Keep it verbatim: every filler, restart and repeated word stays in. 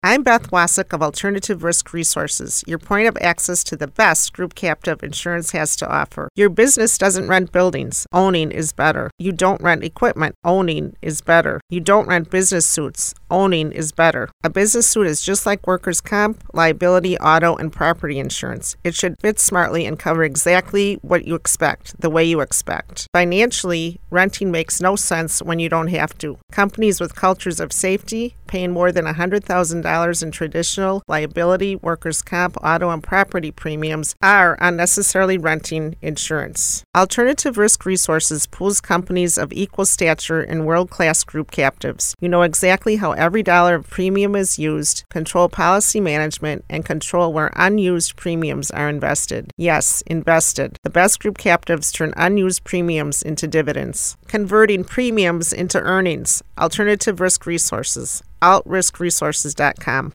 I'm Beth Wasik of Alternative Risk Resources, your point of access to the best group captive insurance has to offer. Your business doesn't rent buildings. Owning is better. You don't rent equipment. Owning is better. You don't rent business suits. Owning is better. A business suit is just like workers' comp, liability, auto, and property insurance. It should fit smartly and cover exactly what you expect, the way you expect. Financially, renting makes no sense when you don't have to. Companies with cultures of safety, paying more than one hundred thousand dollars in traditional liability, workers' comp, auto, and property premiums are unnecessarily renting insurance. Alternative Risk Resources pools companies of equal stature in world-class group captives. You know exactly how every dollar of premium is used, control policy management, and control where unused premiums are invested. Yes, invested. The best group captives turn unused premiums into dividends, converting premiums into earnings. Alternative Risk Resources. alt risk resources dot com.